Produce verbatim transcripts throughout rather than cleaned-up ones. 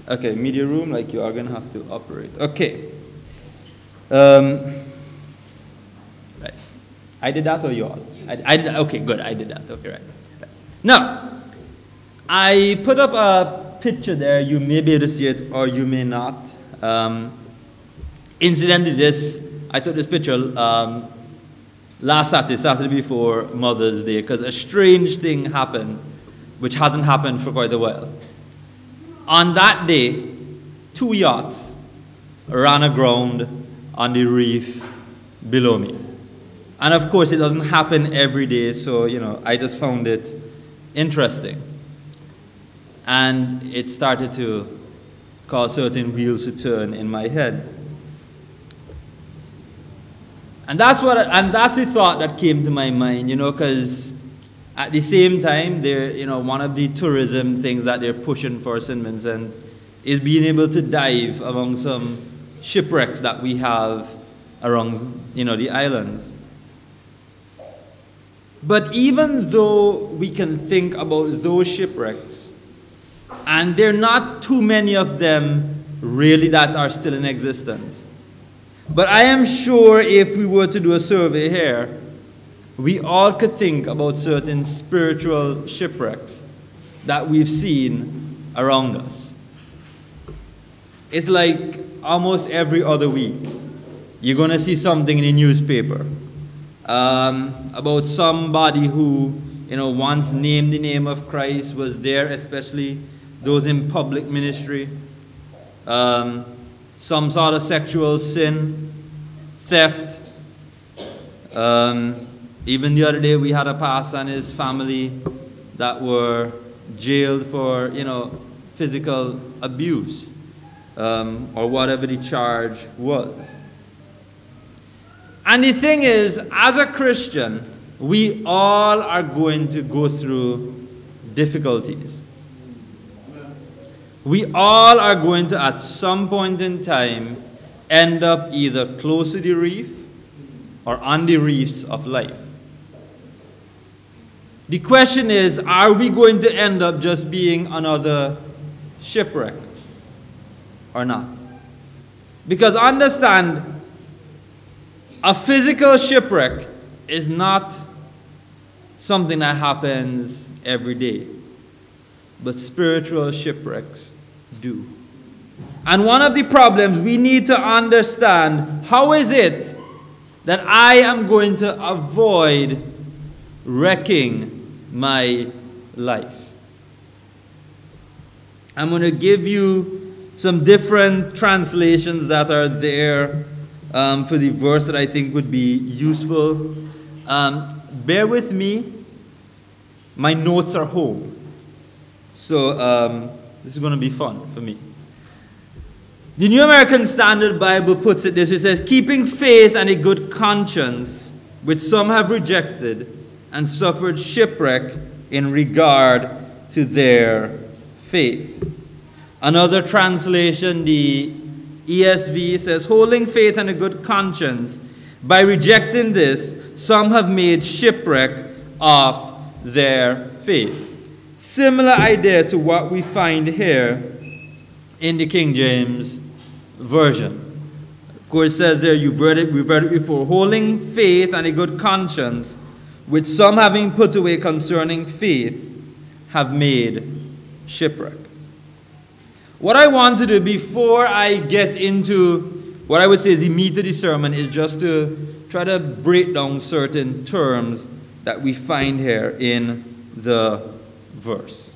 Okay, media room, like you are going to have to operate. Okay. Um, right. I did that or you all? I, I did, okay, good. I did that. Okay, right. right. Now, I put up a picture there. You may be able to see it or you may not. Um, incidentally, this, I took this picture um, last Saturday, Saturday before Mother's Day, because a strange thing happened, which hasn't happened for quite a while. On that day, two yachts ran aground on the reef below me. And of course, it doesn't happen every day, so, you know, I just found it interesting. And it started to cause certain wheels to turn in my head. And that's what, and that's the thought that came to my mind, you know, because at the same time, they're, you know, one of the tourism things that they're pushing for Saint Vincent is being able to dive among some shipwrecks that we have around, you know, the islands. But even though we can think about those shipwrecks, and there are not too many of them really that are still in existence, but I am sure if we were to do a survey here, we all could think about certain spiritual shipwrecks that we've seen around us. It's like almost every other week, you're going to see something in the newspaper um, about somebody who, you know, once named the name of Christ, was there, especially those in public ministry. Um, some sort of sexual sin, theft. Um, Even the other day, we had a pastor and his family that were jailed for, you know, physical abuse, um, or whatever the charge was. And the thing is, as a Christian, we all are going to go through difficulties. We all are going to, at some point in time, end up either close to the reef or on the reefs of life. The question is, are we going to end up just being another shipwreck or not? Because understand, a physical shipwreck is not something that happens every day, but spiritual shipwrecks do. And one of the problems we need to understand, how is it that I am going to avoid wrecking my life? I'm going to give you some different translations that are there um, for the verse that I think would be useful. Um, bear with me. My notes are home. So um, this is going to be fun for me. The New American Standard Bible puts it this. It says, keeping faith and a good conscience, which some have rejected, and suffered shipwreck in regard to their faith. Another translation, the E S V, says, holding faith and a good conscience, by rejecting this, some have made shipwreck of their faith. Similar idea to what we find here in the King James Version. Of course, it says there, you've read it, we've read it before, holding faith and a good conscience, which some, having put away concerning faith, have made shipwreck. What I want to do before I get into what I would say is the meat of the sermon is just to try to break down certain terms that we find here in the verse.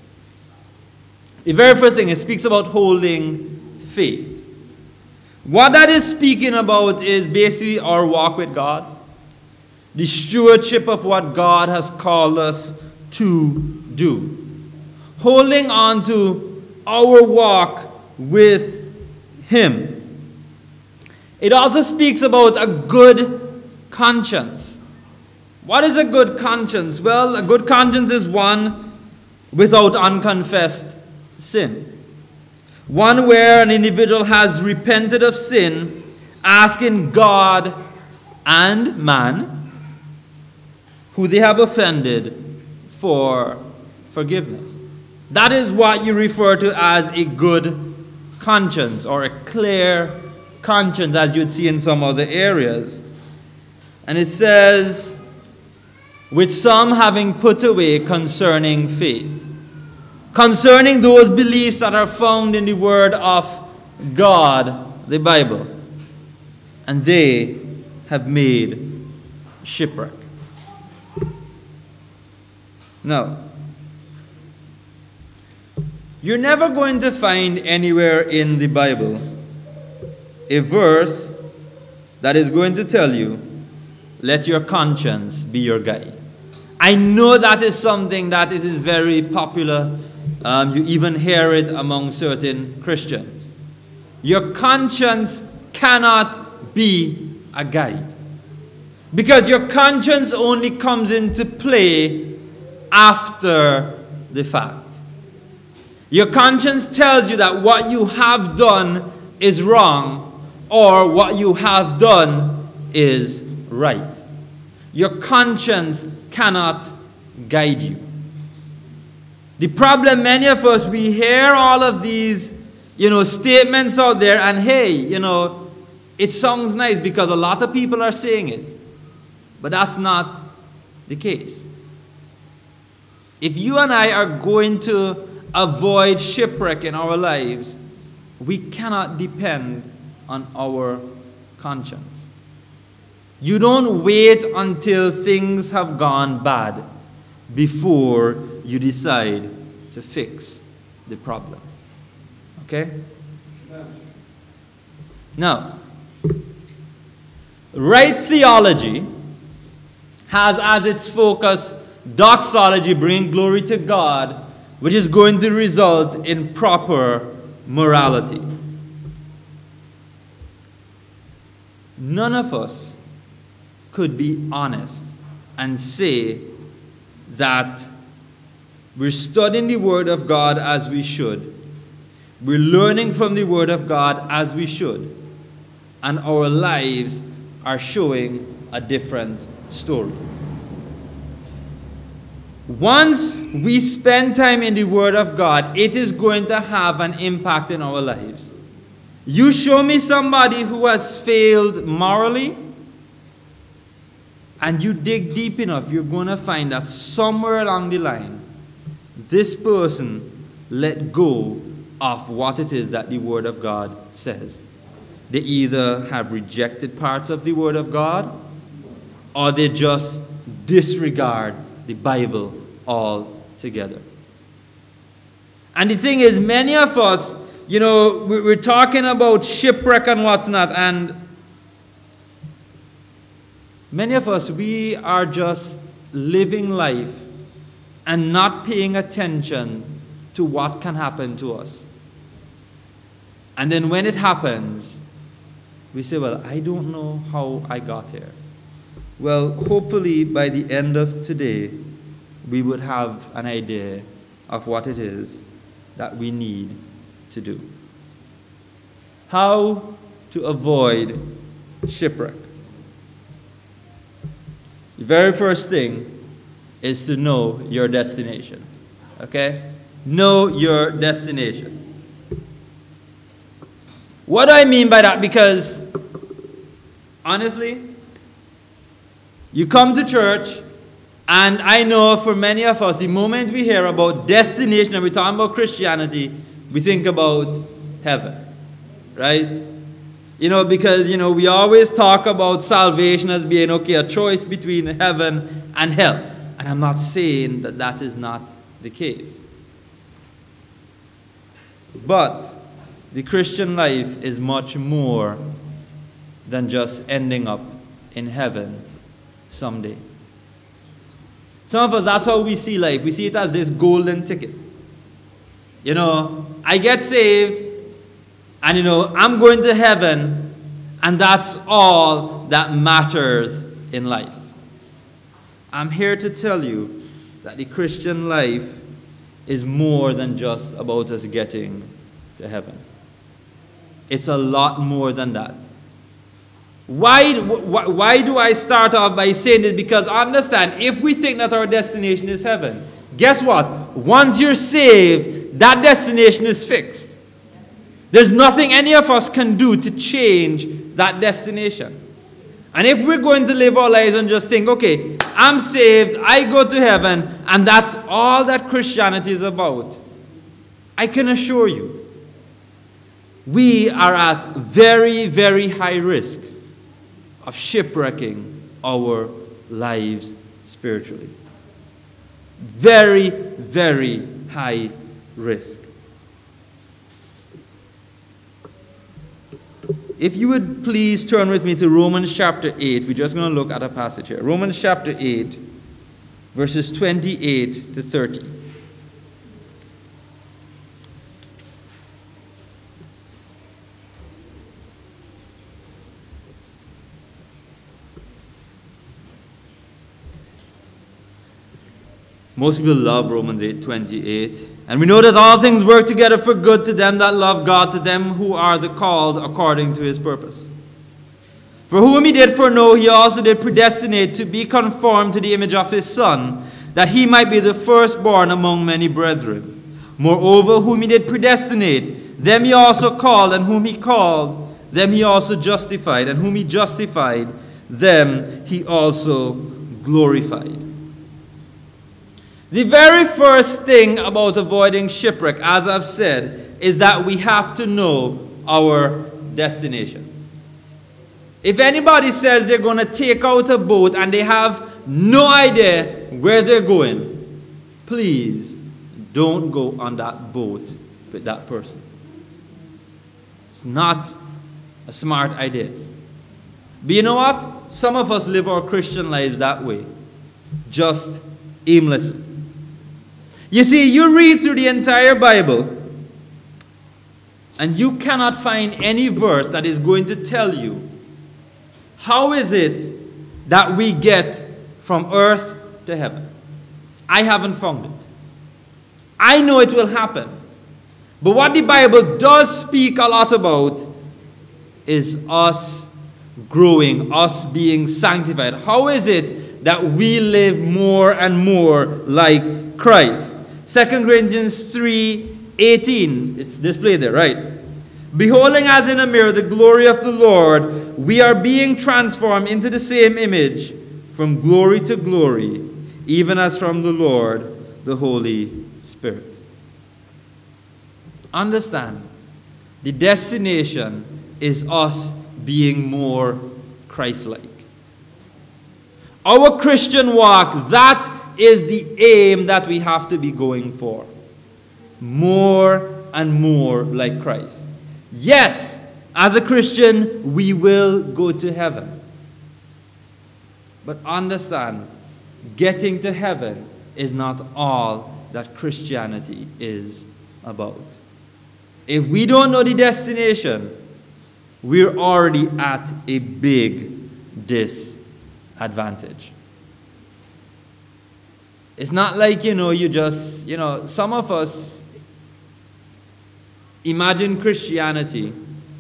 The very first thing, it speaks about holding faith. What that is speaking about is basically our walk with God, the stewardship of what God has called us to do. Holding on to our walk with Him. It also speaks about a good conscience. What is a good conscience? Well, a good conscience is one without unconfessed sin. One where an individual has repented of sin, asking God and man, who they have offended, for forgiveness. That is what you refer to as a good conscience, or a clear conscience, as you'd see in some other areas. And it says, with some having put away concerning faith, concerning those beliefs that are found in the Word of God, the Bible, and they have made shipwreck. Now, you're never going to find anywhere in the Bible a verse that is going to tell you, let your conscience be your guide. I know that is something that it is very popular. Um, you even hear it among certain Christians. Your conscience cannot be a guide, because your conscience only comes into play after the fact. Your conscience tells you that what you have done is wrong, or what you have done is right. Your conscience cannot guide you. The problem, many of us, we hear all of these, you know, statements out there, and hey, you know, it sounds nice because a lot of people are saying it. But that's not the case. If you and I are going to avoid shipwreck in our lives, we cannot depend on our conscience. You don't wait until things have gone bad before you decide to fix the problem. Okay? Now, right theology has as its focus doxology, bringing glory to God, which is going to result in proper morality. None of us could be honest and say that we're studying the Word of God as we should, we're learning from the Word of God as we should, and our lives are showing a different story. Once we spend time in the Word of God, it is going to have an impact in our lives. You show me somebody who has failed morally, and you dig deep enough, you're going to find that somewhere along the line, this person let go of what it is that the Word of God says. They either have rejected parts of the Word of God, or they just disregard the Bible altogether. And the thing is, many of us, you know, we're talking about shipwreck and what's not, and many of us, we are just living life and not paying attention to what can happen to us. And then when it happens, we say, well, I don't know how I got here. Well, hopefully by the end of today, we would have an idea of what it is that we need to do. How to avoid shipwreck. The very first thing is to know your destination. Okay? Know your destination. What do I mean by that? Because, honestly, you come to church, and I know for many of us, the moment we hear about destination and we talk about Christianity, we think about heaven. Right? You know, because, you know, we always talk about salvation as being, okay, a choice between heaven and hell. And I'm not saying that that is not the case. But the Christian life is much more than just ending up in heaven someday. Some of us, that's how we see life. We see it as this golden ticket. You know, I get saved, and, you know, I'm going to heaven, and that's all that matters in life. I'm here to tell you that the Christian life is more than just about us getting to heaven. It's a lot more than that. Why, why, why do I start off by saying this? Because understand, if we think that our destination is heaven, guess what? Once you're saved, that destination is fixed. There's nothing any of us can do to change that destination. And if we're going to live our lives and just think, okay, I'm saved, I go to heaven, and that's all that Christianity is about, I can assure you, we are at very, very high risk of shipwrecking our lives spiritually. Very, very high risk. If you would please turn with me to Romans chapter eight. We're just going to look at a passage here. Romans chapter eight, verses twenty-eight to thirty. Most people love Romans eight twenty-eight. And we know that all things work together for good to them that love God, to them who are the called according to his purpose. For whom he did foreknow, he also did predestinate to be conformed to the image of his Son, that he might be the firstborn among many brethren. Moreover, whom he did predestinate, them he also called, and whom he called, them he also justified, and whom he justified, them he also glorified. The very first thing about avoiding shipwreck, as I've said, is that we have to know our destination. If anybody says they're going to take out a boat and they have no idea where they're going, please don't go on that boat with that person. It's not a smart idea. But you know what? Some of us live our Christian lives that way, just aimlessly. You see, you read through the entire Bible, and you cannot find any verse that is going to tell you how is it that we get from earth to heaven. I haven't found it. I know it will happen. But what the Bible does speak a lot about is us growing, us being sanctified. How is it that we live more and more like Christ? Second Corinthians three eighteen, it's displayed there, right? Beholding as in a mirror the glory of the Lord, we are being transformed into the same image from glory to glory, even as from the Lord, the Holy Spirit. Understand, the destination is us being more Christ-like. Our Christian walk, that is the aim that we have to be going for. More and more like Christ. Yes, as a Christian, we will go to heaven. But understand, getting to heaven is not all that Christianity is about. If we don't know the destination, we're already at a big disadvantage. It's not like, you know, you just, you know, some of us imagine Christianity.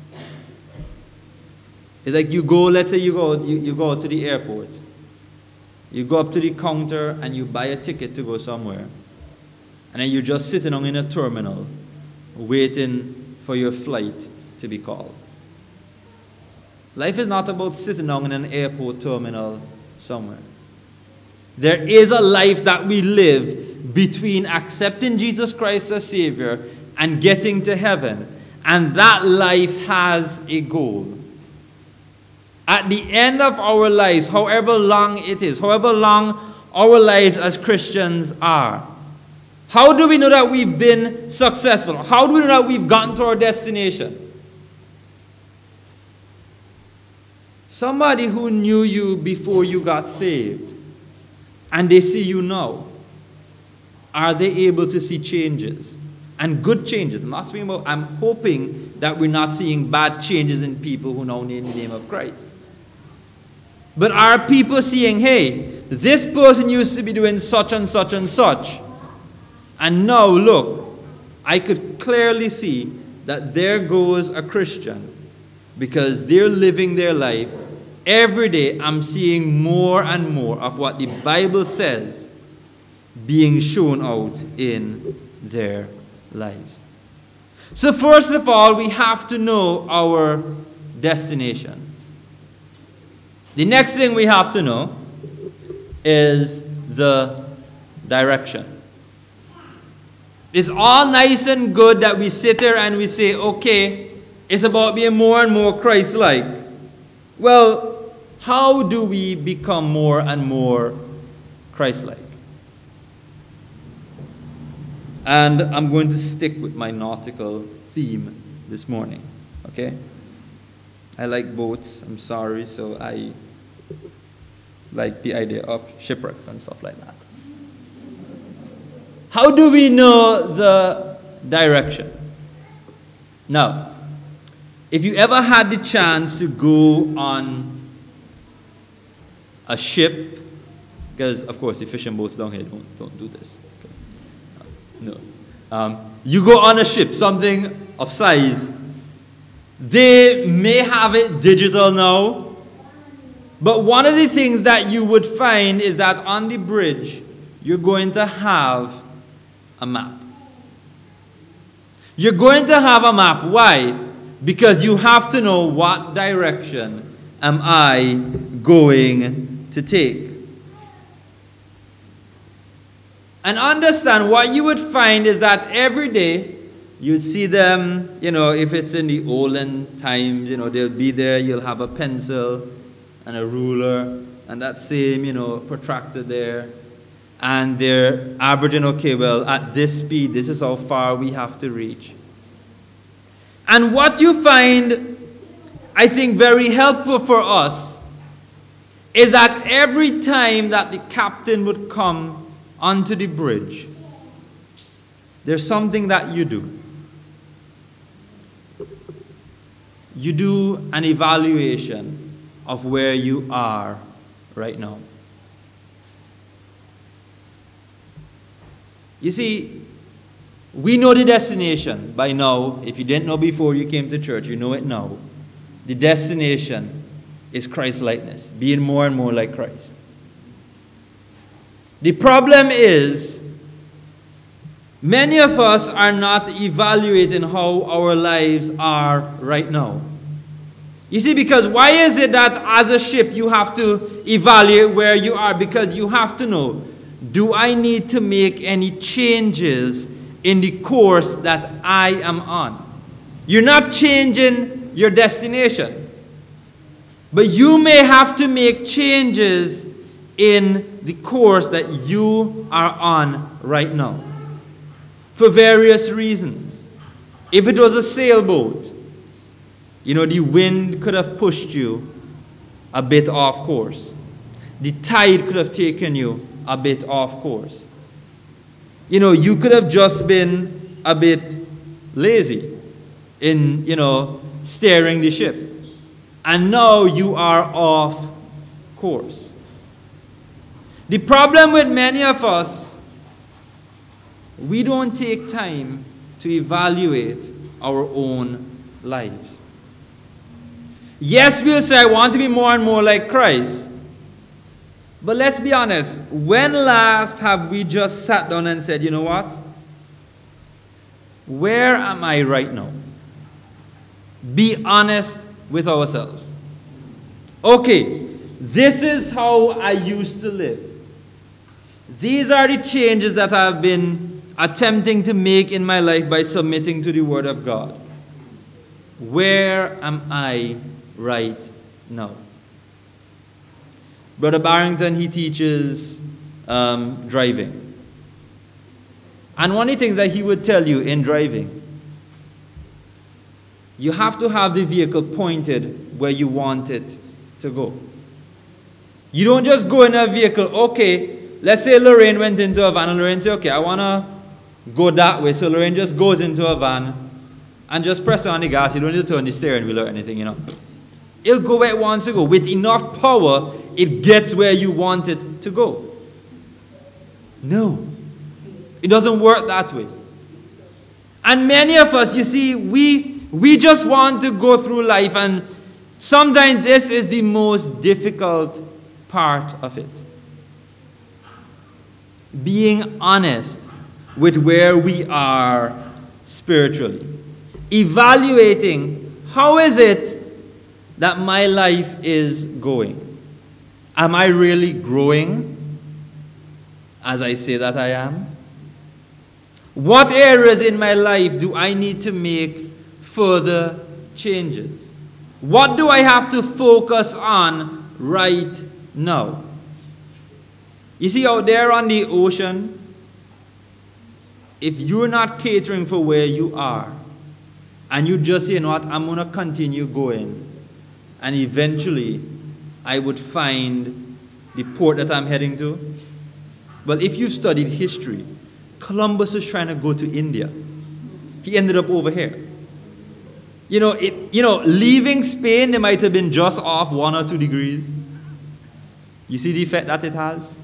It's like you go, let's say you go, you, you go to the airport. You go up to the counter and you buy a ticket to go somewhere. And then you're just sitting on in a terminal waiting for your flight to be called. Life is not about sitting down in an airport terminal somewhere. There is a life that we live between accepting Jesus Christ as Savior and getting to heaven. And that life has a goal. At the end of our lives, however long it is, however long our lives as Christians are, how do we know that we've been successful? How do we know that we've gotten to our destination? Somebody who knew you before you got saved, and they see you now, are they able to see changes? And good changes. I'm not speaking about, I'm hoping that we're not seeing bad changes in people who now name the name of Christ. But are people seeing, hey, this person used to be doing such and such and such, and now look, I could clearly see that there goes a Christian, because they're living their life. Every day I'm seeing more and more of what the Bible says being shown out in their lives. So first of all, we have to know our destination. The next thing we have to know is the direction. It's all nice and good that we sit there and we say, okay, it's about being more and more Christ-like. Well, how do we become more and more Christ-like? And I'm going to stick with my nautical theme this morning, okay? I like boats, I'm sorry, so I like the idea of shipwrecks and stuff like that. How do we know the direction? Now, if you ever had the chance to go on a ship, because of course the fishing boats down here don't, don't do this. Okay. No. Um, you go on a ship, something of size. They may have it digital now, but one of the things that you would find is that on the bridge, you're going to have a map. You're going to have a map. Why? Because you have to know what direction am I going to take. And understand what you would find is that every day you'd see them, you know, if it's in the olden times, you know, they'll be there, you'll have a pencil and a ruler and that same, you know, protractor there. And they're averaging, okay, well, at this speed, this is how far we have to reach. And what you find, I think, very helpful for us is that every time that the captain would come onto the bridge, there's something that you do. You do an evaluation of where you are right now. You see, we know the destination by now. If you didn't know before you came to church, you know it now. The destination is Christ-likeness, being more and more like Christ. The problem is, many of us are not evaluating how our lives are right now. You see, because why is it that as a ship you have to evaluate where you are? Because you have to know, do I need to make any changes in the course that I am on? You're not changing your destination, but you may have to make changes in the course that you are on right now for various reasons. If it was a sailboat, you know, the wind could have pushed you a bit off course. The tide could have taken you a bit off course. You know, you could have just been a bit lazy in, you know, steering the ship. And now you are off course. The problem with many of us, we don't take time to evaluate our own lives. Yes, we'll say, I want to be more and more like Christ. But let's be honest, when last have we just sat down and said, you know what? Where am I right now? Be honest with ourselves. Okay, this is how I used to live. These are the changes that I've been attempting to make in my life by submitting to the Word of God. Where am I right now? Brother Barrington, he teaches um, driving. And one of the things that he would tell you in driving, you have to have the vehicle pointed where you want it to go. You don't just go in a vehicle, okay, let's say Lorraine went into a van and Lorraine said, okay, I want to go that way. So Lorraine just goes into a van and just press on the gas. You don't need to turn the steering wheel or anything, you know. It'll go where it wants to go. With enough power, it gets where you want it to go. No. It doesn't work that way. And many of us, you see, we, we just want to go through life, and sometimes this is the most difficult part of it. Being honest with where we are spiritually. evaluating how is it that my life is going. Am I really growing as I say that I am? What areas in my life do I need to make further changes? What do I have to focus on right now? You see, out there on the ocean, if you're not catering for where you are, and you just say, you know what, I'm going to continue going, and eventually I would find the port that I'm heading to. Well, if you've studied history, Columbus was trying to go to India. He ended up over here. You know, it, you know, leaving Spain, they might have been just off one or two degrees. You see the effect that it has?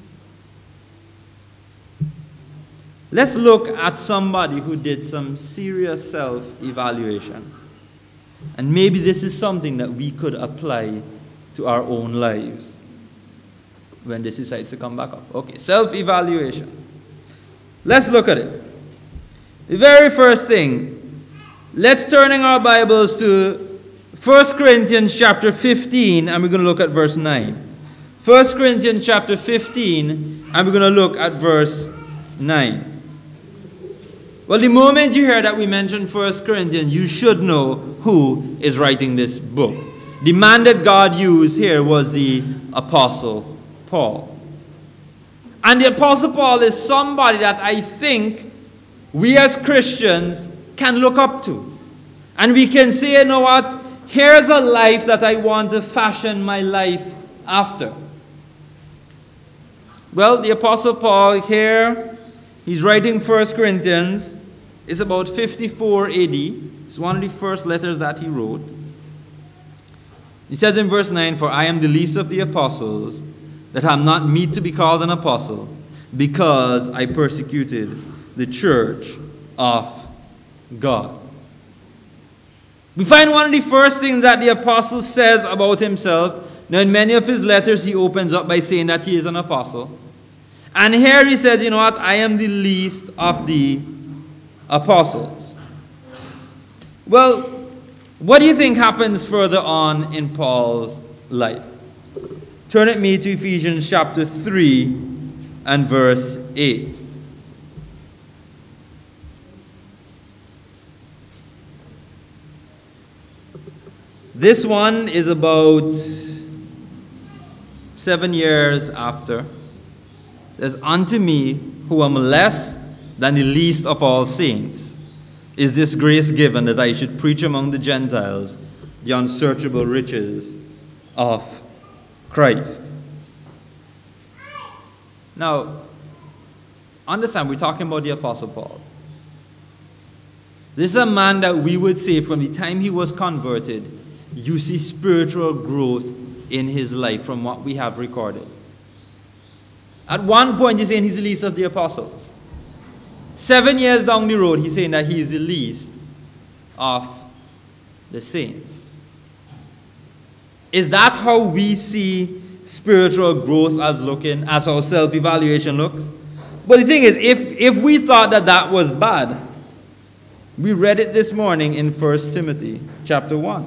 Let's look at somebody who did some serious self-evaluation. And maybe this is something that we could apply to our own lives when this decides to come back up. Okay, self-evaluation. Let's look at it. The very first thing, let's turn in our Bibles to First Corinthians chapter fifteen, and we're going to look at verse nine. First Corinthians chapter fifteen, and we're going to look at verse nine. Well, the moment you hear that we mention First Corinthians, you should know who is writing this book. The man that God used here was the Apostle Paul. And the Apostle Paul is somebody that I think we as Christians can look up to. And we can say, you know what? Here's a life that I want to fashion my life after. Well, the Apostle Paul here, he's writing First Corinthians. It's about fifty-four A D. It's one of the first letters that he wrote. He says in verse nine, "For I am the least of the apostles, that I am not meet to be called an apostle, because I persecuted the church of God." We find one of the first things that the apostle says about himself. Now, in many of his letters, he opens up by saying that he is an apostle. And here he says, you know what, I am the least of the apostles. Well, what do you think happens further on in Paul's life? Turn with me to Ephesians chapter three and verse eight. This one is about seven years after. It says, "Unto me, who am less than the least of all saints, is this grace given, that I should preach among the Gentiles the unsearchable riches of Christ." Now, understand, we're talking about the Apostle Paul. This is a man that we would say from the time he was converted, you see spiritual growth in his life from what we have recorded. At one point, he's saying he's the least of the apostles. Seven years down the road, he's saying that he is the least of the saints. Is that how we see spiritual growth as looking, as our self-evaluation looks? But the thing is, if, if we thought that that was bad, we read it this morning in First Timothy chapter one.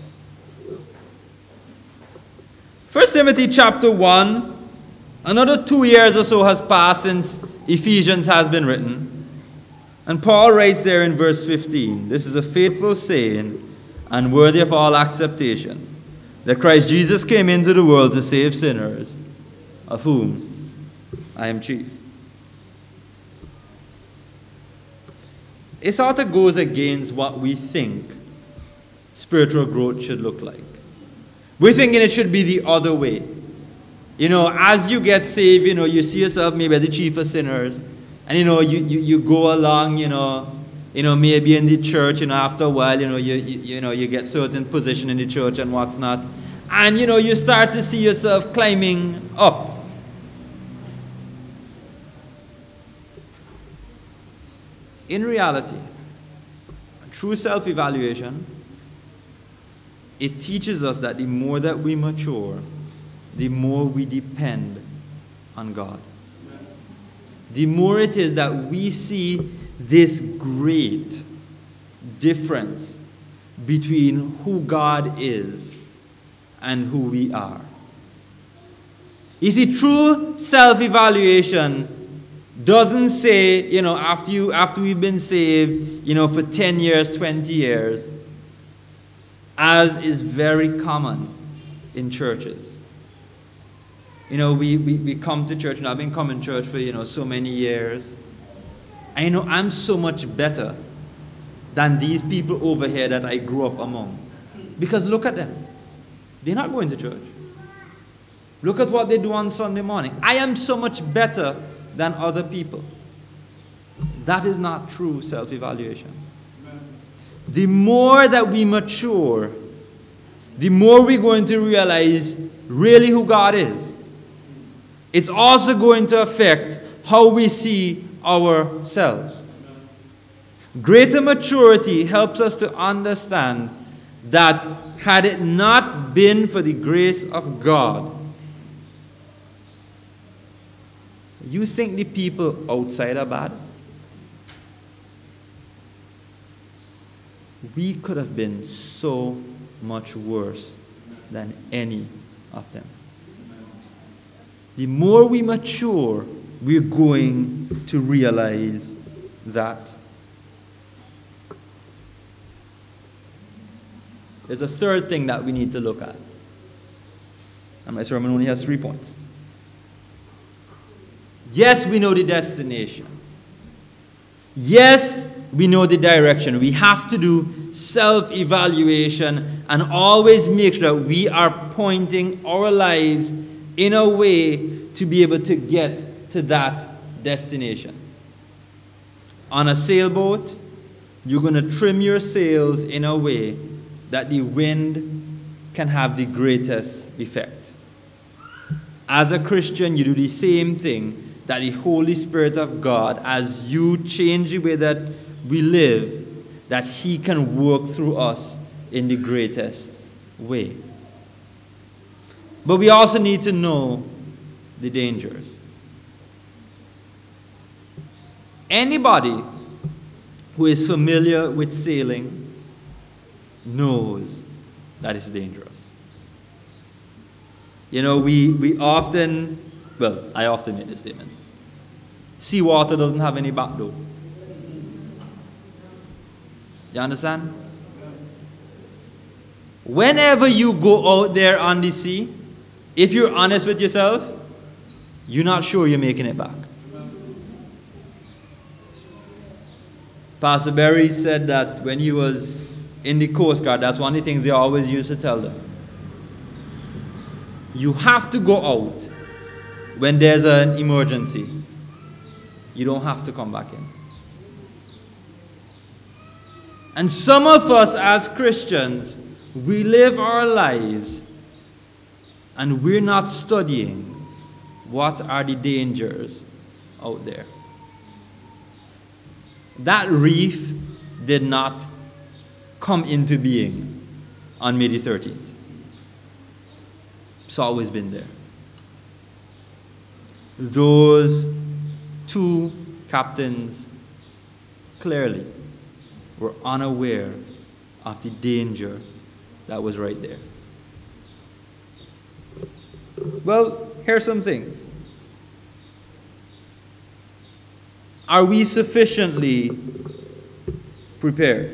First Timothy chapter one, another two years or so has passed since Ephesians has been written. And Paul writes there in verse fifteen, "This is a faithful saying and worthy of all acceptation, that Christ Jesus came into the world to save sinners, of whom I am chief." It sort of goes against what we think spiritual growth should look like. We're thinking it should be the other way. You know, as you get saved, you know, you see yourself maybe as the chief of sinners. And, you know, you, you, you go along, you know, you know, maybe in the church, you know, after a while, you know, you, you, you know, you get certain position in the church and what's not. And, you know, you start to see yourself climbing up. In reality, through self-evaluation, it teaches us that the more that we mature, the more we depend on God. The more it is that we see this great, difference between who God is and who we are. You see, true self-evaluation doesn't say, you know, after you after we've been saved, you know, for ten years, twenty years, as is very common in churches. You know, we, we, we come to church, and I've been coming to church for, you know, so many years. And, you know, I'm so much better than these people over here that I grew up among. Because look at them. They're not going to church. Look at what they do on Sunday morning. I am so much better than other people. That is not true self-evaluation. The more that we mature, the more we're going to realize really who God is. It's also going to affect how we see ourselves. Greater maturity helps us to understand that had it not been for the grace of God, you think the people outside are bad? We could have been so much worse than any of them. The more we mature, we're going to realize that. There's a third thing that we need to look at. And my sermon only has three points. Yes, we know the destination. Yes, we know the direction. We have to do self-evaluation and always make sure that we are pointing our lives in a way to be able to get to that destination. On a sailboat, you're going to trim your sails in a way that the wind can have the greatest effect. As a Christian, you do the same thing, that the Holy Spirit of God, as you change the way that we live, that He can work through us in the greatest way. But we also need to know the dangers. Anybody who is familiar with sailing knows that it's dangerous. You know, we, we often, well, I often make this statement. Seawater doesn't have any back door. You understand? Whenever you go out there on the sea, if you're honest with yourself, you're not sure you're making it back. Pastor Berry said that when he was in the Coast Guard, that's one of the things they always used to tell them. You have to go out when there's an emergency. You don't have to come back in. And some of us as Christians, we live our lives and we're not studying what are the dangers out there. That reef did not come into being on May the thirteenth. It's always been there. Those two captains clearly were unaware of the danger that was right there. Well, here's some things. Are we sufficiently prepared?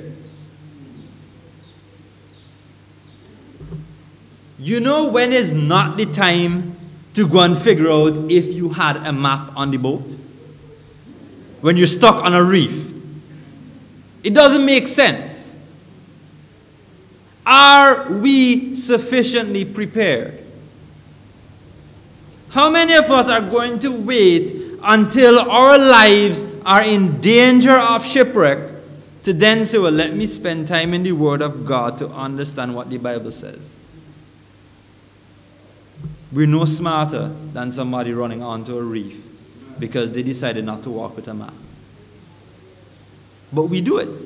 You know when is not the time to go and figure out if you had a map on the boat? When you're stuck on a reef. It doesn't make sense. Are we sufficiently prepared? How many of us are going to wait until our lives are in danger of shipwreck to then say, well, let me spend time in the Word of God to understand what the Bible says? We're no smarter than somebody running onto a reef because they decided not to walk with a map. But we do it.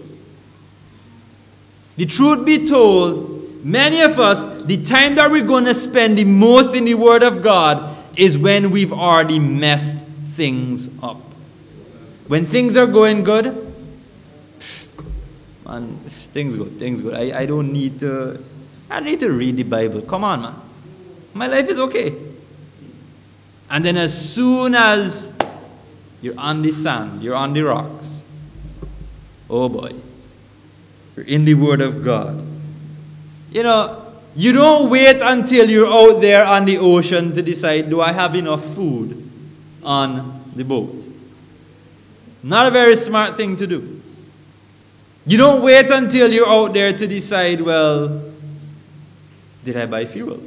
The truth be told, many of us, the time that we're going to spend the most in the Word of God is when we've already messed things up. When things are going good, And things good, things good. I, I don't need to, I need to read the Bible. Come on, man. My life is okay. And then as soon as you're on the sand, you're on the rocks, oh boy, you're in the Word of God. You know, you don't wait until you're out there on the ocean to decide, do I have enough food on the boat? Not a very smart thing to do. You don't wait until you're out there to decide, well, did I buy fuel?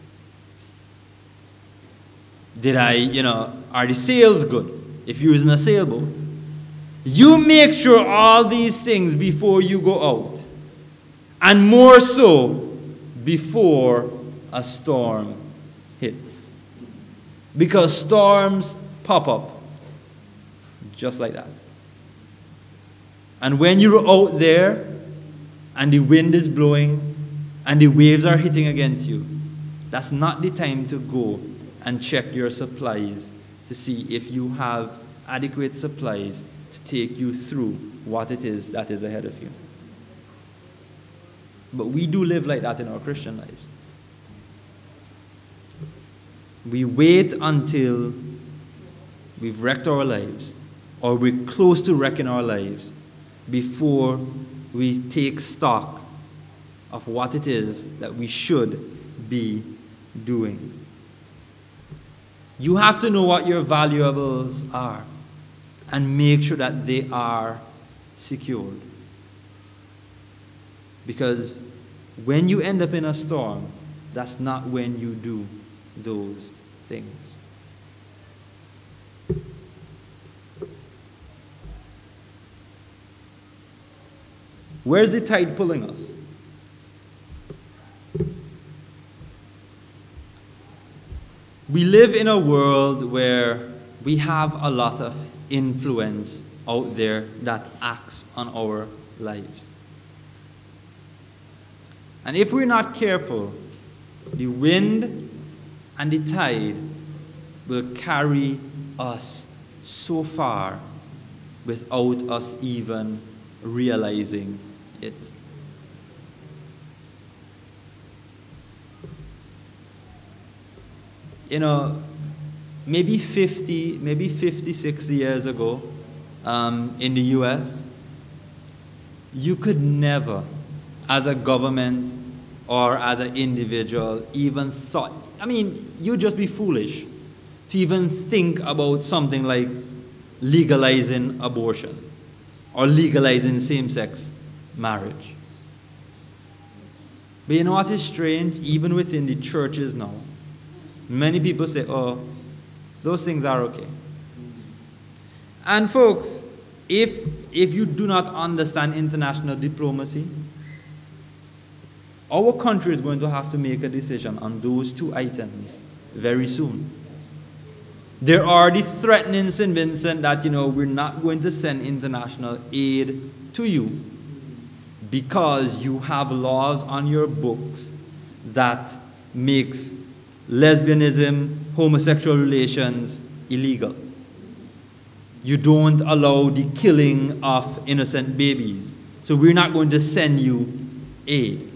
Did I, you know, are the sails good if you're using a sailboat? You make sure all these things before you go out. And more so before a storm hits. Because storms pop up just like that. And when you're out there and the wind is blowing and the waves are hitting against you, that's not the time to go and check your supplies to see if you have adequate supplies to take you through what it is that is ahead of you. But we do live like that in our Christian lives. We wait until we've wrecked our lives or we're close to wrecking our lives before we take stock of what it is that we should be doing. You have to know what your valuables are and make sure that they are secured. Because when you end up in a storm, that's not when you do those things. Where's the tide pulling us? We live in a world where we have a lot of influence out there that acts on our lives. And if we're not careful, the wind and the tide will carry us so far without us even realizing it. You know, maybe fifty, maybe fifty, sixty years ago, um, in the U S, you could never, as a government or as an individual, even thought, I mean, you'd just be foolish to even think about something like legalizing abortion or legalizing same-sex marriage. But you know what is strange? Even within the churches now, many people say, oh, those things are okay. And folks, if, if you do not understand international diplomacy, our country is going to have to make a decision on those two items very soon. There are the threatening Saint Vincent that, you know, we're not going to send international aid to you because you have laws on your books that makes lesbianism, homosexual relations illegal. You don't allow the killing of innocent babies. So we're not going to send you aid.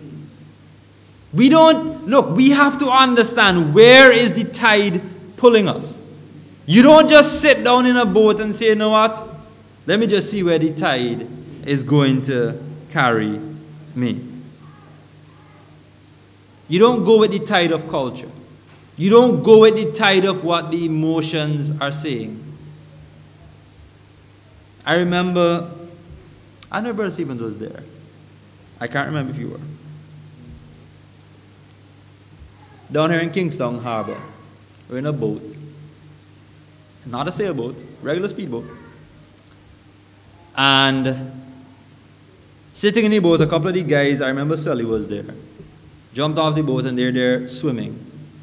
We don't, look, we have to understand where is the tide pulling us. You don't just sit down in a boat and say, you know what, let me just see where the tide is going to carry me. You don't go with the tide of culture. You don't go with the tide of what the emotions are saying. I remember, I know Brother Stevens was there. I can't remember if you were. Down here in Kingstown Harbor, we're in a boat. Not a sailboat, regular speedboat. And sitting in the boat, a couple of the guys, I remember Sully was there, jumped off the boat and they're there swimming.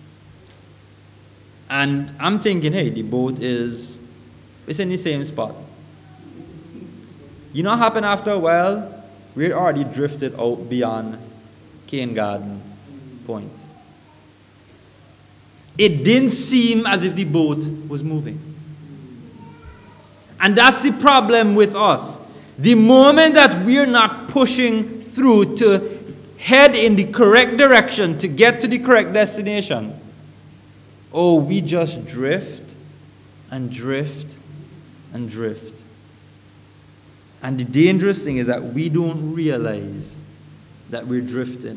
And I'm thinking, hey, the boat is, it's in the same spot. You know what happened after a while? We had already drifted out beyond Cane Garden Point. It didn't seem as if the boat was moving. And that's the problem with us. The moment that we're not pushing through to head in the correct direction to get to the correct destination, oh, we just drift and drift and drift. And the dangerous thing is that we don't realize that we're drifting.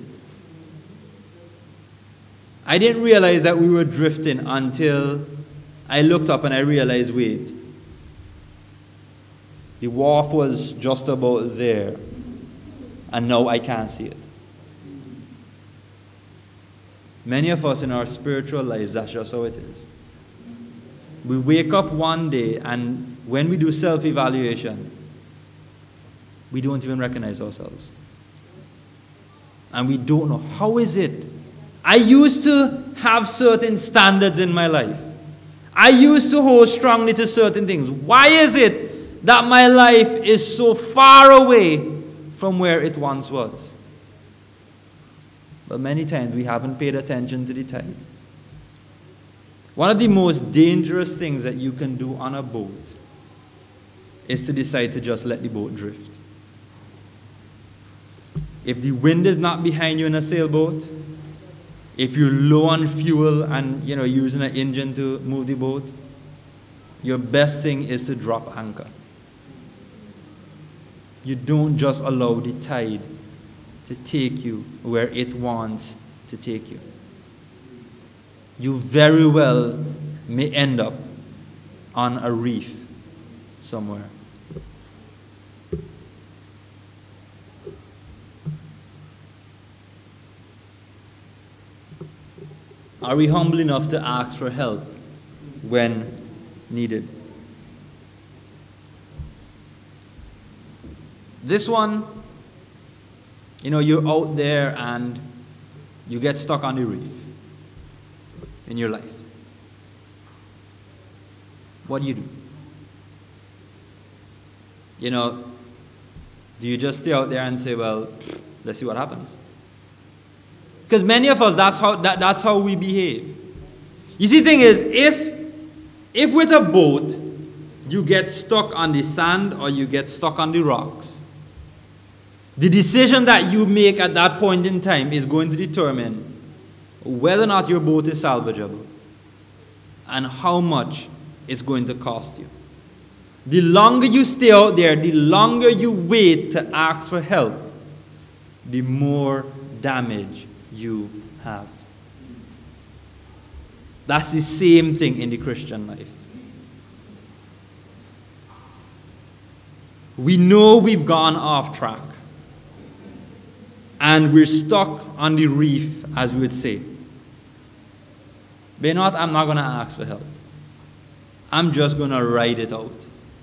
I didn't realize that we were drifting until I looked up and I realized, wait, the wharf was just about there, and now I can't see it. Many of us in our spiritual lives, that's just how it is. We wake up one day, and when we do self-evaluation, we don't even recognize ourselves. And we don't know, how is it? I used to have certain standards in my life. I used to hold strongly to certain things. Why is it that my life is so far away from where it once was? But many times we haven't paid attention to the tide. One of the most dangerous things that you can do on a boat is to decide to just let the boat drift. If the wind is not behind you in a sailboat, if you're low on fuel and you know using an engine to move the boat, your best thing is to drop anchor. You don't just allow the tide to take you where it wants to take you. You very well may end up on a reef somewhere. Are we humble enough to ask for help when needed? This one, you know, you're out there and you get stuck on the reef in your life. What do you do? You know, do you just stay out there and say, well, let's see what happens? Because many of us, that's how, that, that's how we behave. You see, the thing is, if, if with a boat, you get stuck on the sand or you get stuck on the rocks, the decision that you make at that point in time is going to determine whether or not your boat is salvageable and how much it's going to cost you. The longer you stay out there, the longer you wait to ask for help, the more damage you have. That's the same thing in the Christian life. We know we've gone off track and we're stuck on the reef, as we would say. But you know what? I'm not going to ask for help. I'm just going to ride it out.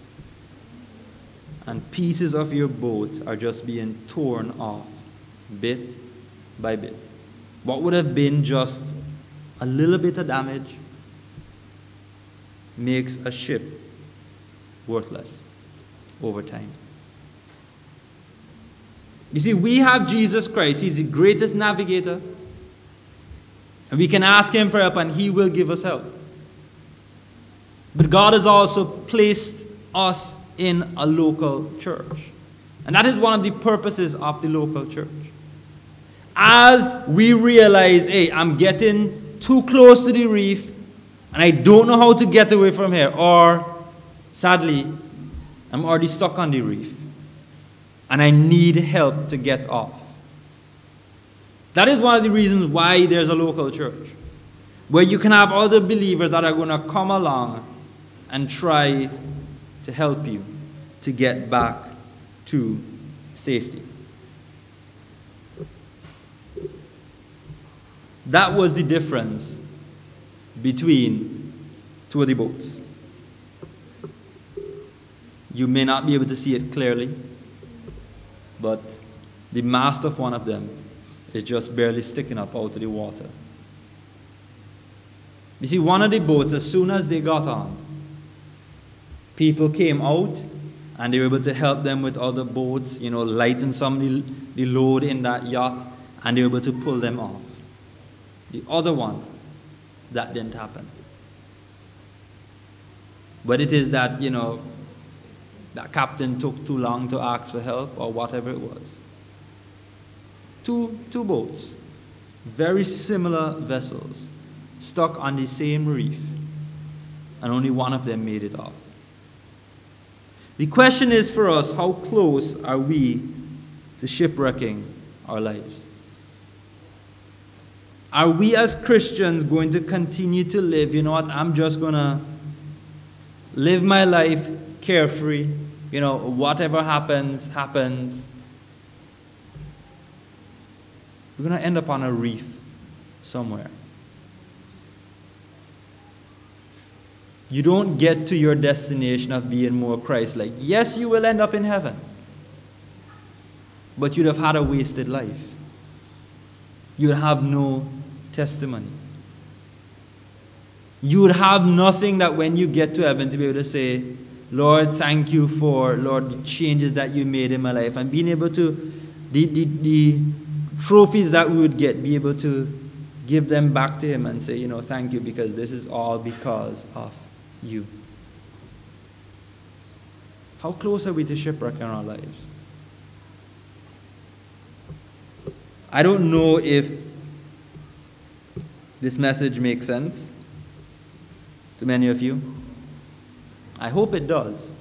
And pieces of your boat are just being torn off bit by bit. What would have been just a little bit of damage makes a ship worthless over time. You see, we have Jesus Christ. He's the greatest navigator. And we can ask him for help and he will give us help. But God has also placed us in a local church. And that is one of the purposes of the local church. As we realize, hey, I'm getting too close to the reef and I don't know how to get away from here, or sadly, I'm already stuck on the reef and I need help to get off. That is one of the reasons why there's a local church, where you can have other believers that are going to come along and try to help you to get back to safety. That was the difference between two of the boats. You may not be able to see it clearly, but the mast of one of them is just barely sticking up out of the water. You see, one of the boats, as soon as they got on, people came out and they were able to help them with other boats, you know, lighten some of the, the load in that yacht, and they were able to pull them off. The other one, that didn't happen. But it is that, you know, That captain took too long to ask for help or whatever it was. Two, two boats, very similar vessels, stuck on the same reef, and only one of them made it off. The question is for us, how close are we to shipwrecking our lives? Are we as Christians going to continue to live, you know what, I'm just going to live my life carefree, you know, whatever happens, happens. We're going to end up on a reef somewhere. You don't get to your destination of being more Christ-like. Yes, you will end up in heaven, but you'd have had a wasted life. You'd have no testimony. You would have nothing that when you get to heaven to be able to say, Lord, thank you for, Lord, the changes that you made in my life. And being able to, the, the, the trophies that we would get, be able to give them back to him and say, you know, thank you, because this is all because of you. How close are we to shipwrecking our lives? I don't know if this message makes sense to many of you. I hope it does.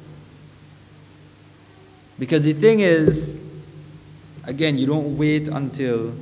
Because the thing is, again, you don't wait until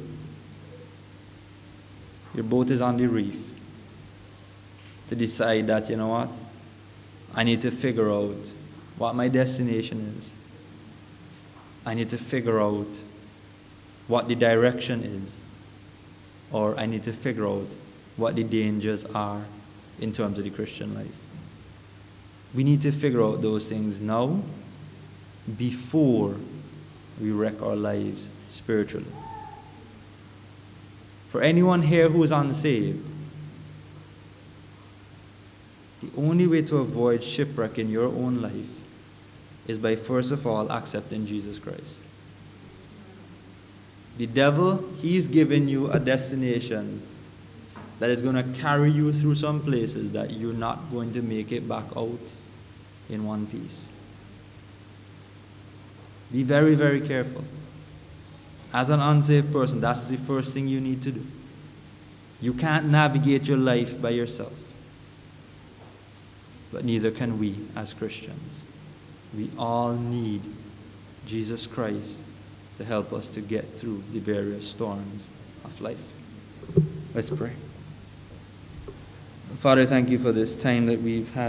your boat is on the reef to decide that, you know what, I need to figure out what my destination is. I need to figure out what the direction is. Or I need to figure out what the dangers are in terms of the Christian life. We need to figure out those things now before we wreck our lives spiritually. For anyone here who is unsaved, the only way to avoid shipwreck in your own life is by first of all accepting Jesus Christ. The devil, he's given you a destination that is going to carry you through some places that you're not going to make it back out in one piece. Be very, very careful. As an unsaved person, that's the first thing you need to do. You can't navigate your life by yourself. But neither can we as Christians. We all need Jesus Christ to help us to get through the various storms of life. Let's pray. Father, thank you for this time that we've had.